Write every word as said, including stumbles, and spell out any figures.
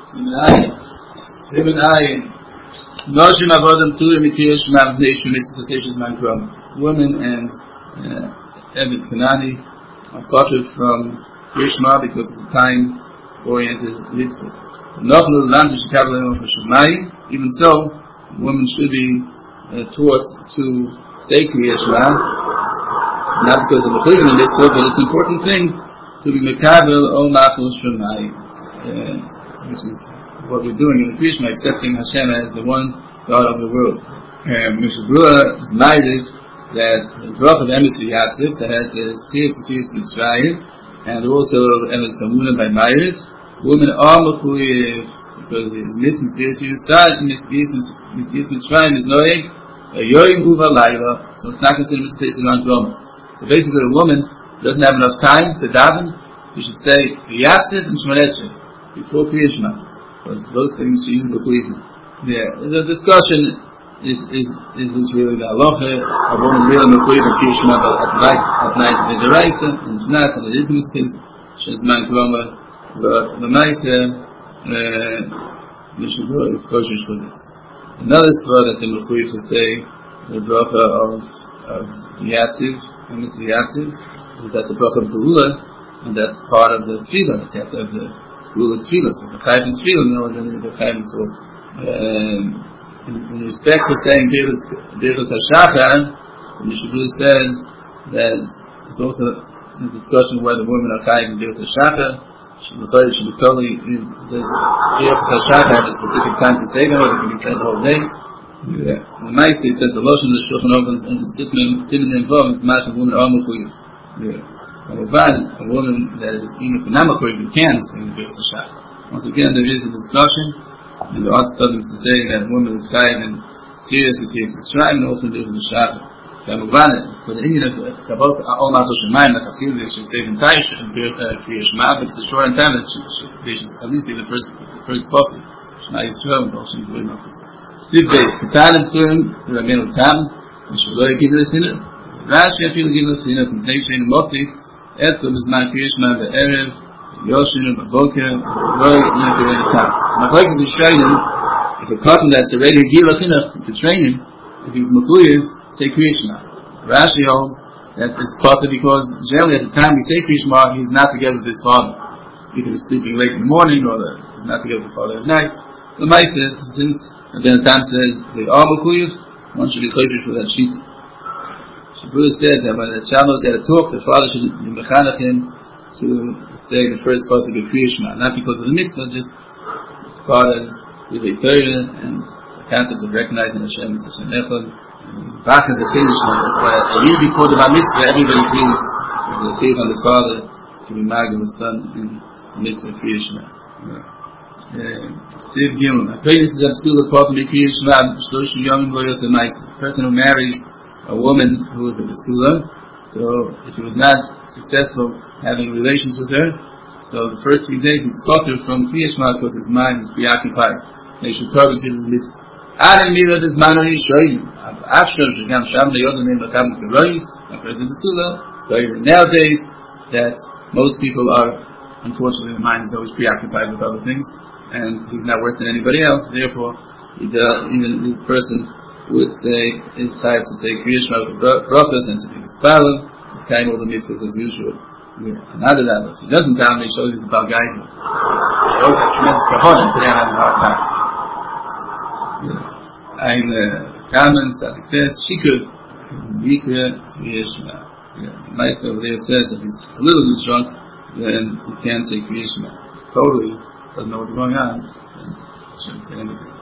Simen Simen Ayin. Noshim Avodim Turim Mikriya Shema B'nei Shemitzvah Sashes Mankrom. Women and uh, Ebed Kanani are quoted from Krishma because it's a time-oriented mitzvah. Even so, women should be uh, taught to say Kriya Shema, not because of the Chayim mitzvah, but it's an important thing to be Mekabel O Machul Shemai, which is what we're doing in the Krishma, accepting Hashem as the one God of the world. Mishnah Berurah is minded that the Brach of Emes V'Yatzif, that has a serious, serious mitzvah, and also Emes Kamunah by Mayrit, women are mechuyev because his mitzvah serious mitzvah, serious mitzvah is noeg, a yoyim uva laila, so it's not considered mitzvah non groma. So basically, a woman doesn't have enough time to daven. You should say V'Yatzif and Shemon Esrei before Kriya Shema. Because those things she isn't believing. Yeah, there's a discussion, is is is this really the halacha? A woman really believe in Kriya Shema at night, at night in the Reisa, and if not, and it is mitzvah, she's man kloma, but the Maisa, Mishnah Berurah is kosher for this. It's another svara that they believe to say the bracha of of Yatziv, and Mister Yatziv, because that's the bracha of Geula, and that's part of the tefillah, that you have to have the Gula Tefillah, so the Chayv and Tefillah, no, then the Chayv and so in respect to saying Birchas HaShachar, so Mishnah Berurah says that it's also a discussion whether women are Chayv and Birchas HaShachar. Should be totally, does Birchas HaShachar have a specific time to say them, or it can be said the whole day? Yeah. The Maisa, it says the Lashon of the Shulchan Aruch and the Siman and Vav is Mat of women are Mechuyev. Yeah. A woman that is even if not mechuyev, you can say the Birchas HaShachar. Once again, there is a discussion, and the author studies to say that woman is chayv and serious is serious mitzvah, and also Birchas HaShachar. For the Indian of Kabbalah, all Machul Shemayim, like Achil, they should say the entire Kriya Shema, but it's a short time, they should at least say the first the first possible. Shema Yisrael, and also Gvei Malchus. Siv Beis, Ketanim Turim, the Rabbeinu Tam, and Shaloi Gidel Finah, Rashi Afil Gidel Finah, and Tnei Shein Motzi, Etzel B'Zman Kriya Shema Be'erev, Yoshinu B'Boker, Roy Yinah Tam. So my question is Yisraelim, if a cotton that's already Gidel Finah, you could train him, if he's mechuyev, say Kriya Shema. Rashi holds that it's possible because generally at the time we say Kriya Shema, he's not together with his father. Either he's sleeping late in the morning or he's not together with the father at night. The Maisa, since the time says they are mechuyev, one should be kosher for that shita. Shabbos says that when the child knows how to talk, the father should be mechanech him to say the first pasuk of Kriya Shema, not because of the mitzvah, just as part of the Torah and the concept of recognizing Hashem as Hashem Echad. Bach is a finish, a year before the Bar Mitzvah, everybody agrees with the faith on the father to be married with the son in the mitzvah of Kriya Shema. Siv Gimel. A pregnancy is absolutely important to be Kriya Shema. A person who marries a woman who is a Basula, so if he was not successful having relations with her, so the first three days he's caught from Kriya Shema because his mind is preoccupied. They should target his mitzvah. Adam Mila is Mano Yishoyim. After Shagam Sham Leodon in Makam Geroi, a President Basula, nowadays that most people are, unfortunately, the mind is always preoccupied with other things, and he's not worse than anybody else. Therefore, even this person would say it's time to say Kriya Shema with brachas and to be mispalel, kind all the mitzvahs as usual. Another that, if he doesn't down, he shows he's about guy. He always have tremendous kahon, and today I'm having a hard time. Ein Kamen Sadik Fes Shikut Mikra Kriya Shema. The Meister over there says that he's a little bit drunk, then he can't say Kriya Shema. Totally doesn't know what's going on, and shouldn't say anything.